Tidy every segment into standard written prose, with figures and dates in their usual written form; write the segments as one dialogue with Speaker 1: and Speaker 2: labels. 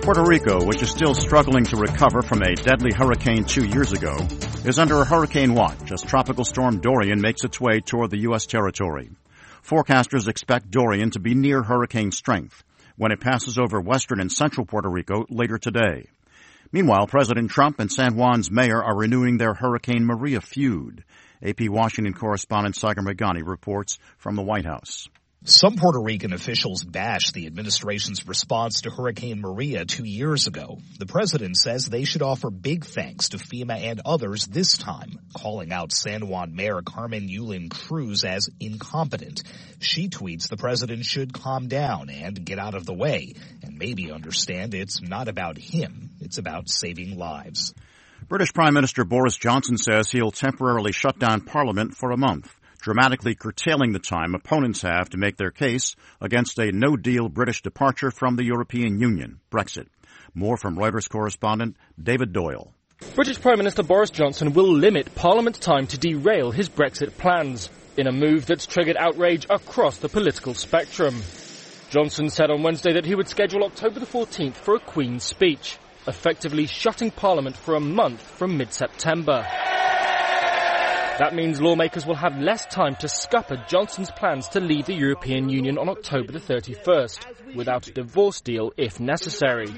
Speaker 1: Puerto Rico, which is still struggling to recover from a deadly hurricane 2 years ago, is under a hurricane watch as Tropical Storm Dorian makes its way toward the U.S. territory. Forecasters expect Dorian to be near hurricane strength when it passes over western and central Puerto Rico later today. Meanwhile, President Trump and San Juan's mayor are renewing their Hurricane Maria feud. AP Washington correspondent Sagar Meghani reports from the White House.
Speaker 2: Some Puerto Rican officials bashed the administration's response to Hurricane Maria 2 years ago. The president says they should offer big thanks to FEMA and others this time, calling out San Juan Mayor Carmen Yulín Cruz as incompetent. She tweets the president should calm down and get out of the way, and maybe understand it's not about him, it's about saving lives.
Speaker 1: British Prime Minister Boris Johnson says he'll temporarily shut down Parliament for a month, dramatically curtailing the time opponents have to make their case against a no-deal British departure from the European Union, Brexit. More from Reuters correspondent David Doyle.
Speaker 3: British Prime Minister Boris Johnson will limit Parliament's time to derail his Brexit plans, in a move that's triggered outrage across the political spectrum. Johnson said on Wednesday that he would schedule October the 14th for a Queen's speech, effectively shutting Parliament for a month from mid-September. That means lawmakers will have less time to scupper Johnson's plans to leave the European Union on October the 31st, without a divorce deal if necessary.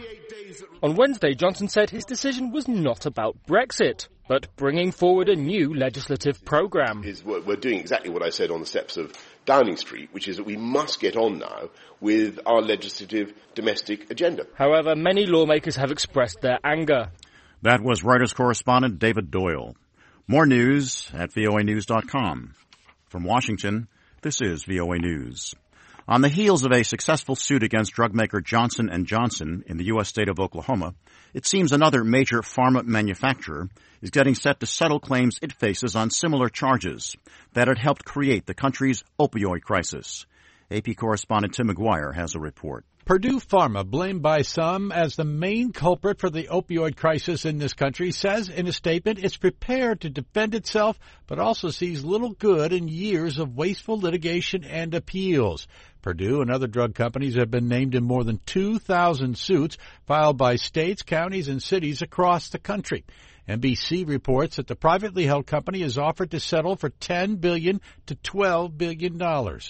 Speaker 3: On Wednesday, Johnson said his decision was not about Brexit, but bringing forward a new legislative programme.
Speaker 4: We're doing exactly what I said on the steps of Downing Street, which is that we must get on now with our legislative domestic agenda.
Speaker 3: However, many lawmakers have expressed their anger.
Speaker 1: That was Reuters correspondent David Doyle. More news at voanews.com. From Washington, this is VOA News. On the heels of a successful suit against drug maker Johnson & Johnson in the U.S. state of Oklahoma, it seems another major pharma manufacturer is getting set to settle claims it faces on similar charges that it helped create the country's opioid crisis. AP correspondent Tim McGuire has a report.
Speaker 5: Purdue Pharma, blamed by some as the main culprit for the opioid crisis in this country, says in a statement it's prepared to defend itself, but also sees little good in years of wasteful litigation and appeals. Purdue and other drug companies have been named in more than 2,000 suits filed by states, counties, and cities across the country. NBC reports that the privately held company is offered to settle for $10 billion to $12 billion.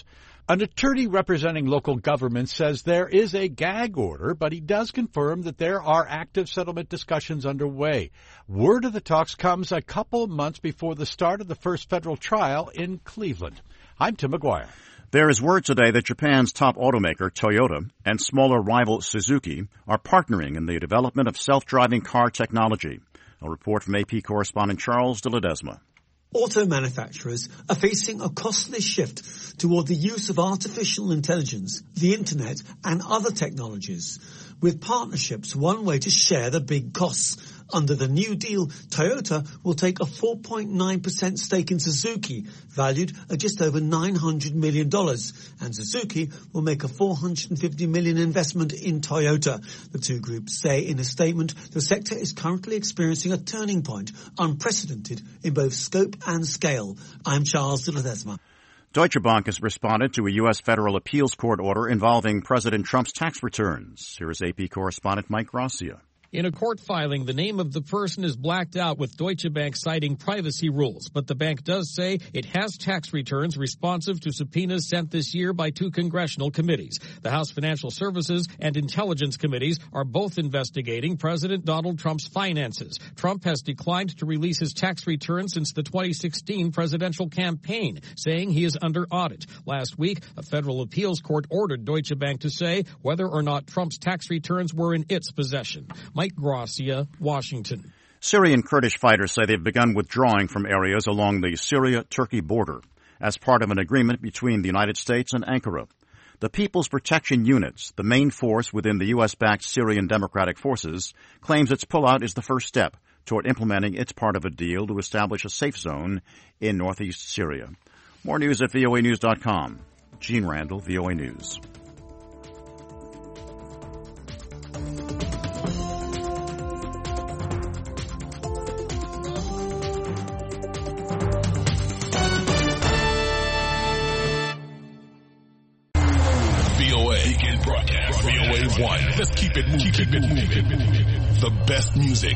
Speaker 5: An attorney representing local governments says there is a gag order, but he does confirm that there are active settlement discussions underway. Word of the talks comes a couple of months before the start of the first federal trial in Cleveland. I'm Tim McGuire.
Speaker 1: There is word today that Japan's top automaker, Toyota, and smaller rival Suzuki are partnering in the development of self-driving car technology. A report from AP correspondent Charles de Ledesma.
Speaker 6: Auto manufacturers are facing a costly shift toward the use of artificial intelligence, the internet, and other technologies. With partnerships one way to share the big costs. Under the New Deal, Toyota will take a 4.9% stake in Suzuki, valued at just over $900 million. And Suzuki will make a $450 million investment in Toyota. The two groups say in a statement the sector is currently experiencing a turning point, unprecedented in both scope and scale. I'm Charles de Ledesma.
Speaker 1: Deutsche Bank has responded to a U.S. federal appeals court order involving President Trump's tax returns. Here is AP correspondent Mike Gracia.
Speaker 7: In a court filing, the name of the person is blacked out with Deutsche Bank citing privacy rules, but the bank does say it has tax returns responsive to subpoenas sent this year by two congressional committees. The House Financial Services and Intelligence Committees are both investigating President Donald Trump's finances. Trump has declined to release his tax returns since the 2016 presidential campaign, saying he is under audit. Last week, a federal appeals court ordered Deutsche Bank to say whether or not Trump's tax returns were in its possession. Mike Gracia, Washington.
Speaker 1: Syrian Kurdish fighters say they've begun withdrawing from areas along the Syria-Turkey border as part of an agreement between the United States and Ankara. The People's Protection Units, the main force within the U.S.-backed Syrian Democratic Forces, claims its pullout is the first step toward implementing its part of a deal to establish a safe zone in northeast Syria. More news at voanews.com. Gene Randall, VOA News.
Speaker 8: Broadcast. VOA 1. Let's keep it moving. The best music